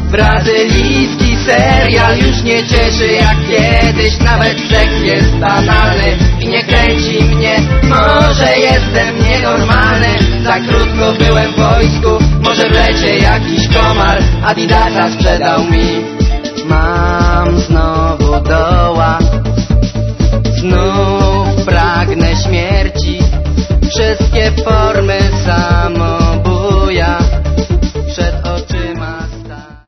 Brazylijski serial już nie cieszy jak kiedyś. Nawet seks jest banalny i nie kręci mnie. Może jestem nienormalny, za krótko byłem w wojsku. Może w lecie jakiś komar Adidasa sprzedał mi. Mam znowu doła, znów